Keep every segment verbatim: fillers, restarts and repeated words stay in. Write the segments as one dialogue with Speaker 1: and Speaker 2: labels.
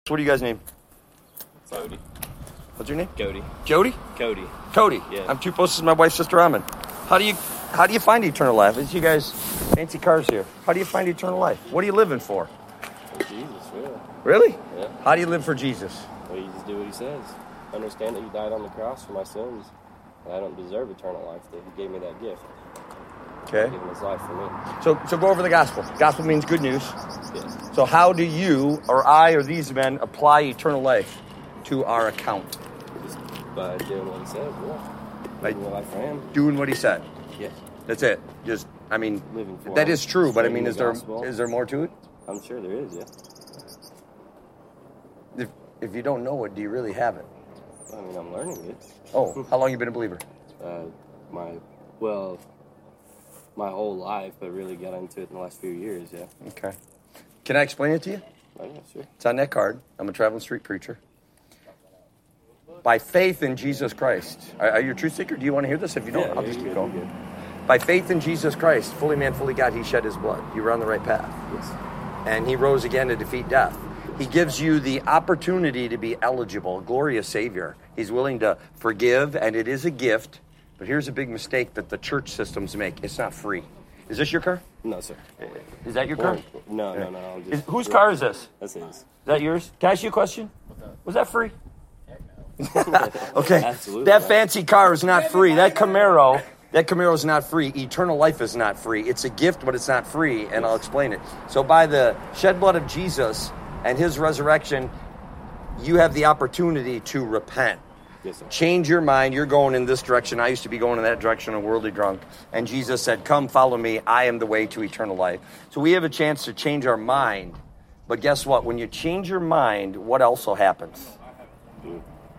Speaker 1: What do you guys name?
Speaker 2: Cody.
Speaker 1: What's your name?
Speaker 2: Cody.
Speaker 1: Jody?
Speaker 2: Cody.
Speaker 1: Cody.
Speaker 2: Yeah.
Speaker 1: I'm too close to my wife's sister Ramen. How do you how do you find eternal life? It's you guys fancy cars here. How do you find eternal life? What are you living for?
Speaker 2: For Jesus, really.
Speaker 1: Really?
Speaker 2: Yeah.
Speaker 1: How do you live for Jesus?
Speaker 2: Well, you just do what he says. Understand that he died on the cross for my sins. And I don't deserve eternal life, that he gave me that gift.
Speaker 1: Okay.
Speaker 2: Giving his life for me.
Speaker 1: So so go over the gospel. Gospel means good news.
Speaker 2: Yes.
Speaker 1: So how do you or I or these men apply eternal life to our account?
Speaker 2: Just by doing what he says, yeah.
Speaker 1: Like-
Speaker 2: Living my life for him.
Speaker 1: Doing what he said.
Speaker 2: Yes.
Speaker 1: That's it. Just I mean
Speaker 2: Living for
Speaker 1: that
Speaker 2: him.
Speaker 1: is true, but I mean
Speaker 2: Spreading
Speaker 1: is
Speaker 2: the
Speaker 1: there
Speaker 2: gospel.
Speaker 1: is there more to it?
Speaker 2: I'm sure there is, yeah.
Speaker 1: If if you don't know it, do you really have it?
Speaker 2: I mean, I'm learning it.
Speaker 1: Oh, how long you been a believer?
Speaker 2: Uh, my, well, my whole life, but really got into it in the last few years, yeah.
Speaker 1: Okay. Can I explain it to you?
Speaker 2: Oh, yeah, sure.
Speaker 1: It's on that card. I'm a traveling street preacher. By faith in Jesus Christ. Are, are you a truth seeker? Do you want to hear this? If you don't,
Speaker 2: Yeah,
Speaker 1: I'll
Speaker 2: yeah,
Speaker 1: just
Speaker 2: you're
Speaker 1: keep
Speaker 2: good,
Speaker 1: going.
Speaker 2: you're good.
Speaker 1: By faith in Jesus Christ, fully man, fully God, he shed his blood. You were on the right path.
Speaker 2: Yes.
Speaker 1: And he rose again to defeat death. He gives you the opportunity to be eligible, a glorious Savior. He's willing to forgive, and it is a gift. But here's a big mistake that the church systems make. It's not free. Is this your car?
Speaker 2: No, sir.
Speaker 1: Is that your car?
Speaker 2: No, no, no. I'll just,
Speaker 1: Is, whose car is this?
Speaker 2: That's his.
Speaker 1: Is that yours? Can I ask you a question? Was that free? Okay.
Speaker 2: Absolutely.
Speaker 1: That fancy car is not free. That Camaro, that Camaro is not free. Eternal life is not free. It's a gift, but it's not free, and I'll explain it. So by the shed blood of Jesus and his resurrection, you have the opportunity to repent.
Speaker 2: Yes, sir.
Speaker 1: Change your mind. You're going in this direction. I used to be going in that direction, a worldly drunk. And Jesus said, come follow me. I am the way to eternal life. So we have a chance to change our mind. But guess what? When you change your mind, what also happens?
Speaker 2: Mm.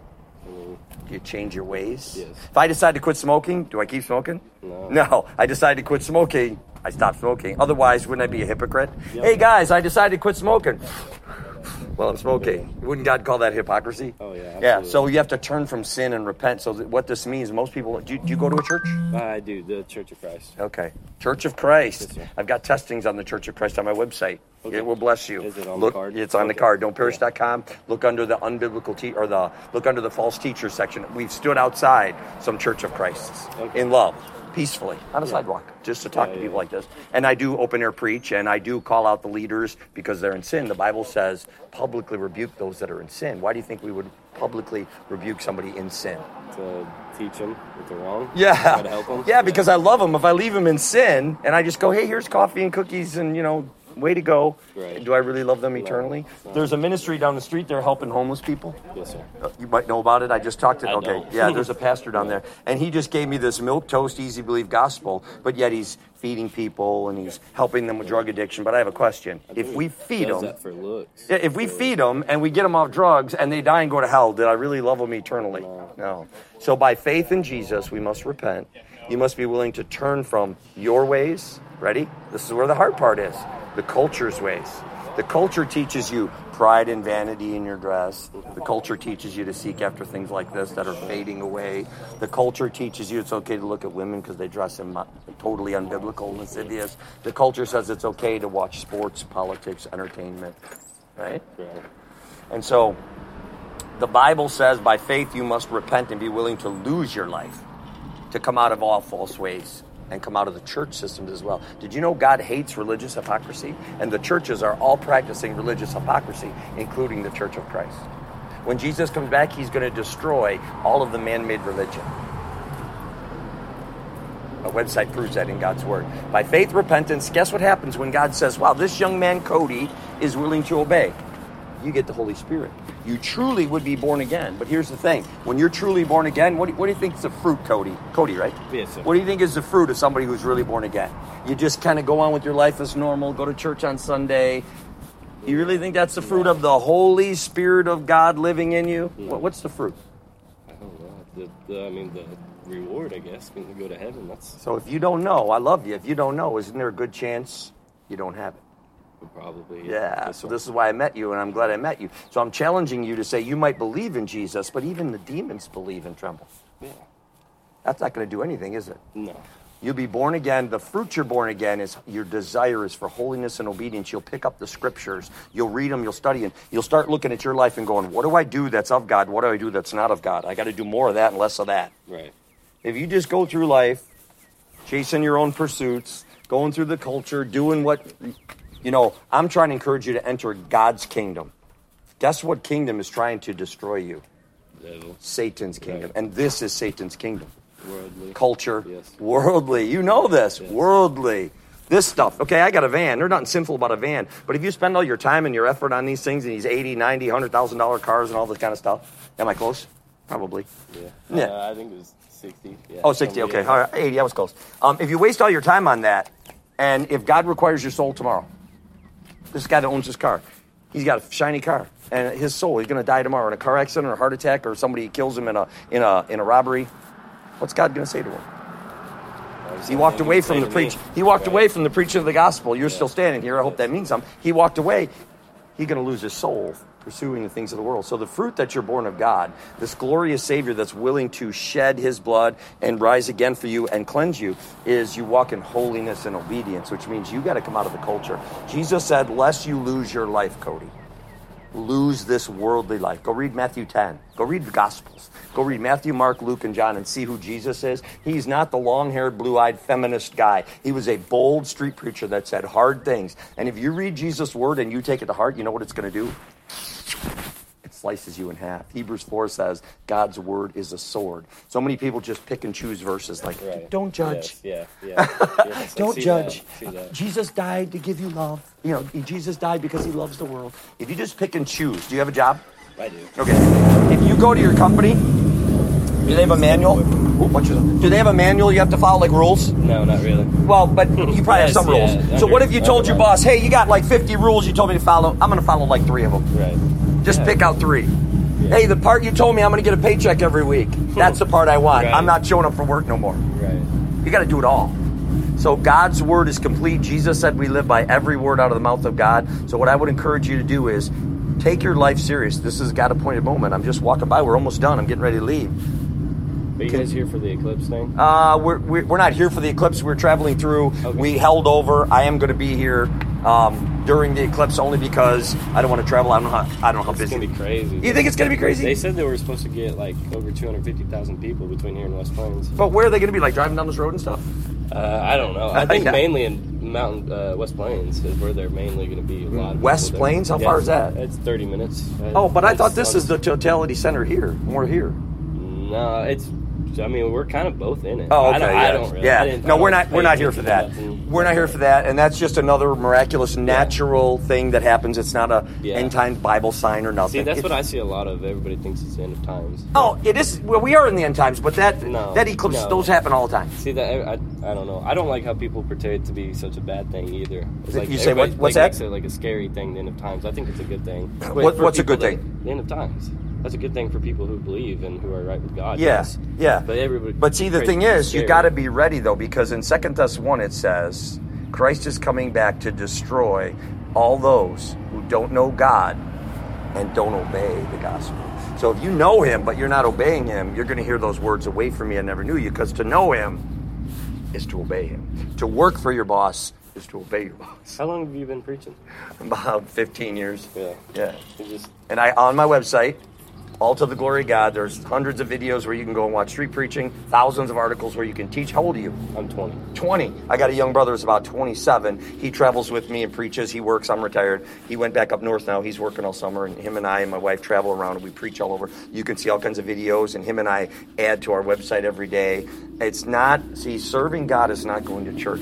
Speaker 2: Mm.
Speaker 1: You change your ways.
Speaker 2: Yes.
Speaker 1: If I decide to quit smoking, do I keep smoking?
Speaker 2: No.
Speaker 1: No. I decide to quit smoking, I stop smoking. Otherwise, wouldn't I be a hypocrite?
Speaker 2: Yep.
Speaker 1: Hey, guys, I decided to quit smoking. Well, I'm smoking. Wouldn't God call that hypocrisy?
Speaker 2: Oh, yeah,
Speaker 1: Yeah,
Speaker 2: absolutely.
Speaker 1: so you have to turn from sin and repent. So that what this means, most people, do you, do you go to a church?
Speaker 2: I do, the Church of Christ.
Speaker 1: Okay. Church of Christ.
Speaker 2: Yes, sir.
Speaker 1: I've got testings on the Church of Christ on my website.
Speaker 2: Okay.
Speaker 1: It will bless you.
Speaker 2: Is it on
Speaker 1: look,
Speaker 2: the card?
Speaker 1: It's on the
Speaker 2: Okay.
Speaker 1: card. don't perish dot com. Look under the unbiblical te- or the look under the false teacher section. We've stood outside some Church of Christs
Speaker 2: Okay.
Speaker 1: in love, peacefully, on a
Speaker 2: Yeah.
Speaker 1: sidewalk, just to talk
Speaker 2: Yeah,
Speaker 1: to
Speaker 2: yeah,
Speaker 1: people
Speaker 2: yeah.
Speaker 1: like this. And I do open air preach, and I do call out the leaders because they're in sin. The Bible says publicly rebuke those that are in sin. Why do you think we would publicly rebuke somebody in sin?
Speaker 2: To teach them that they're wrong.
Speaker 1: Yeah.
Speaker 2: Try to help them.
Speaker 1: Yeah, because I love them. If I leave them in sin and I just go, hey, here's coffee and cookies and, you know, way to go.
Speaker 2: Right.
Speaker 1: Do I really love them eternally?
Speaker 2: No.
Speaker 1: There's a ministry down the street. They're helping homeless people.
Speaker 2: Yes, sir.
Speaker 1: Uh, You might know about it. I just talked to
Speaker 2: I
Speaker 1: Okay.
Speaker 2: don't.
Speaker 1: Yeah, there's a pastor down there. And he just gave me this milk toast, easy believe gospel, but yet he's feeding people and he's helping them with drug addiction. But I have a question. If we feed
Speaker 2: Does
Speaker 1: them,
Speaker 2: that for looks.
Speaker 1: yeah, if we
Speaker 2: So-
Speaker 1: feed them and we get them off drugs and they die and go to hell, did I really love them eternally?
Speaker 2: No.
Speaker 1: No. So by faith in Jesus, we must repent. You must be willing to turn from your ways. Ready? This is where the hard part is. The culture's ways. The culture teaches you pride and vanity in your dress. The culture teaches you to seek after things like this that are fading away. The culture teaches you it's okay to look at women because they dress in mo- totally unbiblical and lascivious. The culture says it's okay to watch sports, politics, entertainment. Right?
Speaker 2: Right.
Speaker 1: And so the Bible says by faith you must repent and be willing to lose your life, to come out of all false ways and come out of the church systems as well. Did you know God hates religious hypocrisy? And the churches are all practicing religious hypocrisy, including the Church of Christ. When Jesus comes back, he's going to destroy all of the man-made religion. A website proves that in God's word. By faith, repentance, guess what happens when God says, wow, this young man, Cody, is willing to obey? You get the Holy Spirit. You truly would be born again. But here's the thing. When you're truly born again, what do, what do you think is the fruit, Cody? Cody, right?
Speaker 2: Yes, sir.
Speaker 1: What do you think is the fruit of somebody who's really born again? You just kind of go on with your life as normal, go to church on Sunday. You really think that's the fruit of the Holy Spirit of God living in you?
Speaker 2: No.
Speaker 1: What, what's the fruit?
Speaker 2: I don't know. The, the, I mean, the reward, I guess, when you go to heaven, that's
Speaker 1: So if you don't know, I love you. If you don't know, isn't there a good chance you don't have it?
Speaker 2: probably.
Speaker 1: Yeah,
Speaker 2: Yes,
Speaker 1: so
Speaker 2: sir.
Speaker 1: this is why I met you, and I'm glad I met you. So I'm challenging you to say you might believe in Jesus, but even the demons believe and tremble.
Speaker 2: Yeah.
Speaker 1: That's not going to do anything, is it?
Speaker 2: No.
Speaker 1: You'll be born again. The fruit you're born again is your desire is for holiness and obedience. You'll pick up the scriptures. You'll read them. You'll study them. You'll start looking at your life and going, what do I do that's of God? What do I do that's not of God? I got to do more of that and less of that.
Speaker 2: Right.
Speaker 1: If you just go through life, chasing your own pursuits, going through the culture, doing what, you know, I'm trying to encourage you to enter God's kingdom. Guess what kingdom is trying to destroy you?
Speaker 2: Devil.
Speaker 1: Satan's kingdom.
Speaker 2: Right.
Speaker 1: And this is Satan's kingdom.
Speaker 2: Worldly.
Speaker 1: Culture,
Speaker 2: Yes.
Speaker 1: worldly. You know this,
Speaker 2: Yes.
Speaker 1: worldly. This stuff. Okay, I got a van. There's nothing sinful about a van. But if you spend all your time and your effort on these things and these eighty, ninety, one hundred thousand dollars cars and all this kind of stuff, am I close? Probably.
Speaker 2: Yeah.
Speaker 1: Yeah.
Speaker 2: Uh, I think it was sixty. Yeah.
Speaker 1: Oh, sixty,
Speaker 2: Somebody
Speaker 1: okay.
Speaker 2: else.
Speaker 1: All right, eighty, I was close. Um, if you waste all your time on that, and if God requires your soul tomorrow, this guy that owns this car, he's got a shiny car, and his soul, he's going to die tomorrow in a car accident or a heart attack, or somebody kills him in a in a in a robbery. What's God going to say to him? He walked away from the preach. He walked away from the preaching of the gospel. You're still standing here. I hope that means something. He walked away. He's going to lose his soul pursuing the things of the world. So the fruit that you're born of God, this glorious Savior that's willing to shed his blood and rise again for you and cleanse you, is you walk in holiness and obedience, which means you got to come out of the culture. Jesus said, lest you lose your life, Cody. Lose this worldly life. Go read Matthew ten. Go read the Gospels. Go read Matthew, Mark, Luke, and John and see who Jesus is. He's not the long-haired, blue-eyed feminist guy. He was a bold street preacher that said hard things. And if you read Jesus' word and you take it to heart, you know what it's going to do? It slices you in half. Hebrews four says God's word is a sword. So many people just pick and choose verses like,
Speaker 2: Right.
Speaker 1: don't judge.
Speaker 2: Yes. Yeah. Yeah. Yes, I
Speaker 1: Don't
Speaker 2: see
Speaker 1: judge.
Speaker 2: that. I see that.
Speaker 1: Jesus died to give you love. You know, Jesus died because he loves the world. If you just pick and choose, do you have a job?
Speaker 2: I do.
Speaker 1: Okay. If you go to your company, do they have a manual? Ooh, what's your- do they have a manual you have to follow, like rules?
Speaker 2: No, not really.
Speaker 1: Well, but you probably have
Speaker 2: Yes,
Speaker 1: some rules.
Speaker 2: yeah,
Speaker 1: So
Speaker 2: under-
Speaker 1: what if you told your
Speaker 2: under-
Speaker 1: boss, hey, you got like fifty rules you told me to follow. I'm going to follow like three of them.
Speaker 2: Right.
Speaker 1: Just
Speaker 2: Yeah.
Speaker 1: pick out three.
Speaker 2: Yeah.
Speaker 1: Hey, the part you told me I'm going to get a paycheck every week. That's the part I want.
Speaker 2: Right.
Speaker 1: I'm not showing up for work no more.
Speaker 2: Right.
Speaker 1: You got to do it all. So God's word is complete. Jesus said we live by every word out of the mouth of God. So what I would encourage you to do is take your life serious. This is God appointed moment. I'm just walking by. We're almost done. I'm getting ready to leave.
Speaker 2: Are you guys here for the eclipse thing?
Speaker 1: Uh, we're, we're we're not here for the eclipse. We're traveling through.
Speaker 2: Okay.
Speaker 1: We held over. I am going to be here um, during the eclipse only because I don't want to travel. I don't know how I don't know how
Speaker 2: It's
Speaker 1: busy.
Speaker 2: gonna be crazy.
Speaker 1: You think it's going to be crazy?
Speaker 2: They said they were supposed to get like over two hundred fifty thousand people between here and West Plains.
Speaker 1: But where are they going to be? Like driving down this road and stuff?
Speaker 2: Uh, I don't know. I think
Speaker 1: Yeah.
Speaker 2: mainly in Mountain uh, West Plains is where they're mainly going to be. A lot of
Speaker 1: West
Speaker 2: people there.
Speaker 1: Plains? How far is that?
Speaker 2: It's thirty minutes.
Speaker 1: Oh, but I
Speaker 2: It's
Speaker 1: thought this
Speaker 2: on-
Speaker 1: is the totality center here. More here.
Speaker 2: No, it's. I mean, we're kind of both in it.
Speaker 1: Oh, okay.
Speaker 2: I don't,
Speaker 1: yeah.
Speaker 2: I don't really.
Speaker 1: yeah.
Speaker 2: I didn't-
Speaker 1: no,
Speaker 2: I
Speaker 1: we're
Speaker 2: don't
Speaker 1: not. We're
Speaker 2: pay
Speaker 1: not here for
Speaker 2: attention
Speaker 1: that.
Speaker 2: to nothing.
Speaker 1: We're not here for that, and that's just another miraculous, natural thing that happens. It's not a
Speaker 2: Yeah.
Speaker 1: end time Bible sign or nothing.
Speaker 2: See, that's
Speaker 1: It's-
Speaker 2: what I see a lot of. Everybody thinks it's the end of times.
Speaker 1: Oh, it is. Well, we are in the end times, but that
Speaker 2: No,
Speaker 1: that eclipse,
Speaker 2: no.
Speaker 1: those happen all the time.
Speaker 2: See that I, I, I don't know. I don't like how people portray it to be such a bad thing either. It's like
Speaker 1: You say what-
Speaker 2: everybody,
Speaker 1: what's
Speaker 2: like,
Speaker 1: that?
Speaker 2: makes it like a scary thing. The end of times. I think it's a good thing.
Speaker 1: What-
Speaker 2: For
Speaker 1: what's a
Speaker 2: people
Speaker 1: good
Speaker 2: that-
Speaker 1: thing?
Speaker 2: The end of times. That's a good thing for people who believe and who are right with God.
Speaker 1: Yeah,
Speaker 2: yes.
Speaker 1: yeah.
Speaker 2: But everybody.
Speaker 1: But see, the
Speaker 2: portrays
Speaker 1: thing
Speaker 2: it as
Speaker 1: is, you
Speaker 2: scary.
Speaker 1: got to be ready though, because in Second Thessalonians one it says, Christ is coming back to destroy all those who don't know God and don't obey the gospel. So if you know Him but you're not obeying Him, you're going to hear those words, "Away from me, I never knew you," because to know Him is to obey Him. To work for your boss is to obey your boss.
Speaker 2: How long have you been preaching?
Speaker 1: About fifteen years.
Speaker 2: Yeah.
Speaker 1: Yeah.
Speaker 2: You just.
Speaker 1: And I on my website, all to the glory of God, there's hundreds of videos where you can go and watch street preaching, thousands of articles where you can teach. How old are you?
Speaker 2: I'm twenty.
Speaker 1: twenty. I got a young brother who's about twenty-seven. He travels with me and preaches. He works. I'm retired. He went back up north now. He's working all summer. And him and I and my wife travel around and we preach all over. You can see all kinds of videos. And him and I add to our website every day. It's not, see, serving God is not going to church.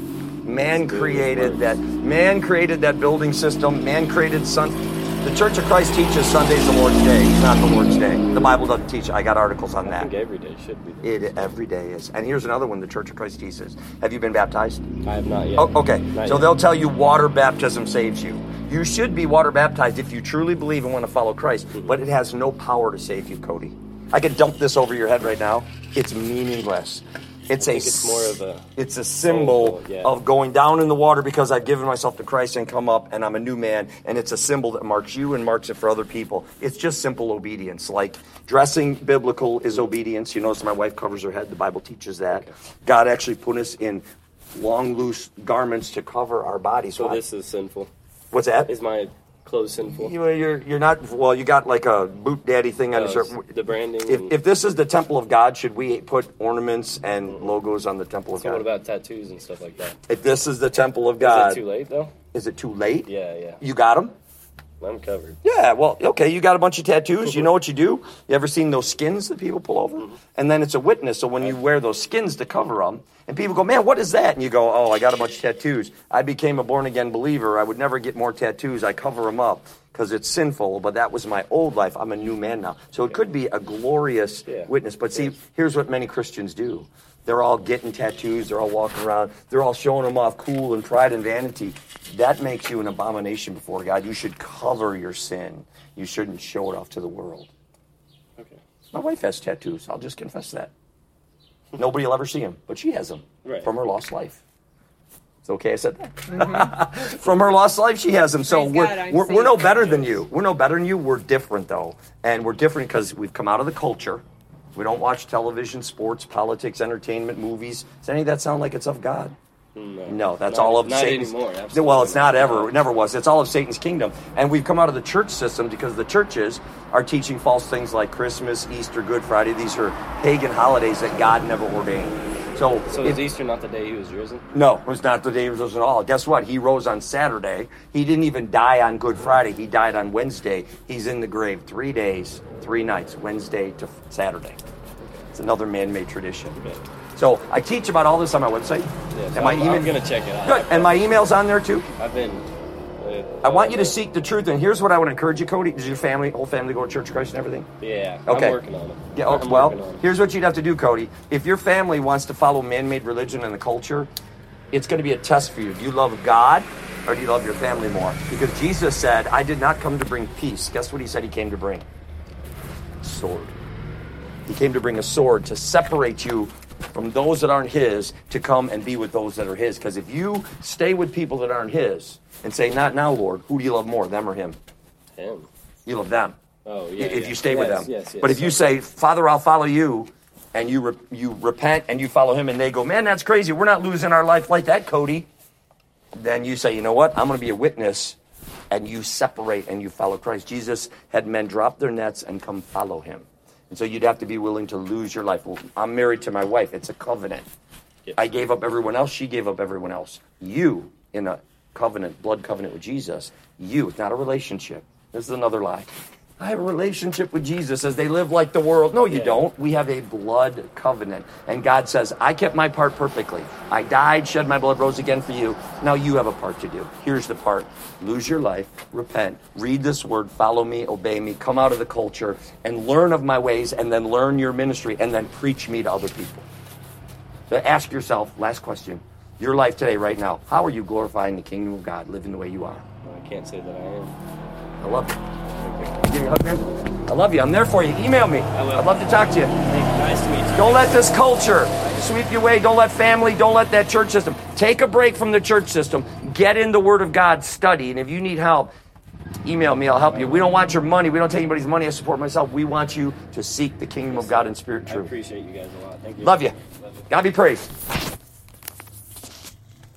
Speaker 1: Man created that. Man created that building system. Man created sun. The Church of Christ teaches Sunday's the Lord's Day. It's not the Lord's Day. The Bible doesn't teach. I got articles on
Speaker 2: I
Speaker 1: that.
Speaker 2: think every day should be.
Speaker 1: It every day is. And here's another one the Church of Christ teaches. Have you been baptized?
Speaker 2: I have not yet.
Speaker 1: Oh, okay.
Speaker 2: Not
Speaker 1: So
Speaker 2: yet.
Speaker 1: they'll tell you water baptism saves you. You should be water baptized if you truly believe and want to follow Christ. But it has no power to save you, Cody. I could dump this over your head right now. It's meaningless. It's
Speaker 2: I
Speaker 1: a
Speaker 2: think it's more of a
Speaker 1: it's a symbol
Speaker 2: soulful, yeah.
Speaker 1: of going down in the water because I've given myself to Christ and come up and I'm a new man, and it's a symbol that marks you and marks it for other people. It's just simple obedience. Like dressing biblical is obedience. You notice my wife covers her head. The Bible teaches that.
Speaker 2: Okay.
Speaker 1: God actually put us in long, loose garments to cover our bodies.
Speaker 2: So
Speaker 1: Why?
Speaker 2: this is sinful.
Speaker 1: What's that?
Speaker 2: Is my clothes sinful?
Speaker 1: You, you're you're not well. You got like a boot daddy thing on
Speaker 2: Uh,
Speaker 1: your shirt.
Speaker 2: the branding.
Speaker 1: If,
Speaker 2: and-
Speaker 1: if this is the temple of God, should we put ornaments and logos on the temple of
Speaker 2: so
Speaker 1: God?
Speaker 2: what about tattoos and stuff like that?
Speaker 1: If this is the temple of God,
Speaker 2: Is it too late though?
Speaker 1: is it too late?
Speaker 2: Yeah, yeah.
Speaker 1: You got them?
Speaker 2: I'm covered.
Speaker 1: Yeah, well, okay, you got a bunch of tattoos. You know what you do? You ever seen those skins that people pull over? And then it's a witness. So when you wear those skins to cover them, and people go, man, what is that? And you go, oh, I got a bunch of tattoos. I became a born-again believer. I would never get more tattoos. I cover them up because it's sinful, but that was my old life. I'm a new man now. So it could be a glorious
Speaker 2: Yeah.
Speaker 1: witness. But see, here's what many Christians do. They're all getting tattoos. They're all walking around. They're all showing them off cool and pride and vanity. That makes you an abomination before God. You should cover your sin. You shouldn't show it off to the world.
Speaker 2: Okay.
Speaker 1: My wife has tattoos. I'll just confess that. Nobody will ever see them, but she has them
Speaker 2: Right.
Speaker 1: from her lost life. It's okay I said that? Mm-hmm. From her lost life, she has them. So
Speaker 3: Praise
Speaker 1: we're,
Speaker 3: God, I'm
Speaker 1: we're, we're no
Speaker 3: safe.
Speaker 1: better than you. We're no better than you. We're different, though. And we're different because we've come out of the culture. We don't watch television, sports, politics, entertainment, movies. Does any of that sound like it's of God?
Speaker 2: No,
Speaker 1: No, that's
Speaker 2: Not-
Speaker 1: all of
Speaker 2: not
Speaker 1: Satan's.
Speaker 2: anymore. Absolutely
Speaker 1: Well, it's not ever. It never was. It's all of Satan's kingdom. And we've come out of the church system because the churches are teaching false things like Christmas, Easter, Good Friday. These are pagan holidays that God never ordained. So,
Speaker 2: So
Speaker 1: it-
Speaker 2: is Easter not the day he was risen?
Speaker 1: no, it was not the day he rose at all. Guess what? He rose on Saturday. He didn't even die on Good Friday. He died on Wednesday. He's in the grave three days, three nights, Wednesday to Saturday. It's another man-made tradition.
Speaker 2: Okay.
Speaker 1: So I teach about all this on my website.
Speaker 2: Yeah, so
Speaker 1: And my
Speaker 2: I'm,
Speaker 1: email-
Speaker 2: I'm gonna check it out.
Speaker 1: Good. And my email's on there too.
Speaker 2: I've been. Uh,
Speaker 1: I want you to seek the truth. And here's what I would encourage you, Cody. Does your family, whole family go to Church of Christ and everything?
Speaker 2: Yeah.
Speaker 1: Okay.
Speaker 2: I'm working on it.
Speaker 1: Yeah, oh,
Speaker 2: I'm
Speaker 1: well,
Speaker 2: working on it.
Speaker 1: here's what you'd have to do, Cody. If your family wants to follow man-made religion and the culture, it's going to be a test for you. Do you love God or do you love your family more? Because Jesus said, I did not come to bring peace. Guess what he said he came to bring? Sword. He came to bring a sword to separate you from those that aren't his, to come and be with those that are his. Because if you stay with people that aren't his and say, not now, Lord, who do you love more, them or him?
Speaker 2: Him.
Speaker 1: You love them.
Speaker 2: Oh yeah.
Speaker 1: if
Speaker 2: yeah.
Speaker 1: you stay with
Speaker 2: Yes,
Speaker 1: them.
Speaker 2: Yes, yes.
Speaker 1: But if you say, Father, I'll follow you, and you re- you repent and you follow him, and they go, man, that's crazy. We're not losing our life like that, Cody. Then you say, you know what? I'm going to be a witness, and you separate and you follow Christ. Jesus had men drop their nets and come follow him. And so you'd have to be willing to lose your life. Well, I'm married to my wife. It's a covenant.
Speaker 2: Yes.
Speaker 1: I gave up everyone else. She gave up everyone else. You, in a covenant, blood covenant with Jesus, you, it's not a relationship. This is another lie. I have a relationship with Jesus as they live like the world. No, you
Speaker 2: Yeah.
Speaker 1: don't. We have a blood covenant. And God says, I kept my part perfectly. I died, shed my blood, rose again for you. Now you have a part to do. Here's the part. Lose your life, repent, read this word, follow me, obey me, come out of the culture, and learn of my ways, and then learn your ministry, and then preach me to other people. So ask yourself, last question, your life today, right now, how are you glorifying the kingdom of God, living the way you are?
Speaker 2: I can't say that I am.
Speaker 1: I love you. Give me a hug, man. I love you. I'm there for you. Email me.
Speaker 2: I will.
Speaker 1: I'd love to talk to you.
Speaker 2: Nice to meet you.
Speaker 1: Don't let this culture sweep you away. Don't let family, don't let that church system. Take a break from the church system. Get in the Word of God, study. And if you need help, email me. I'll help you. We don't want your money. We don't take anybody's money. I support myself. We want you to seek the kingdom of God in spirit and
Speaker 2: I
Speaker 1: truth.
Speaker 2: appreciate you guys a lot. Thank you.
Speaker 1: Love you.
Speaker 2: Love you.
Speaker 1: God be praised.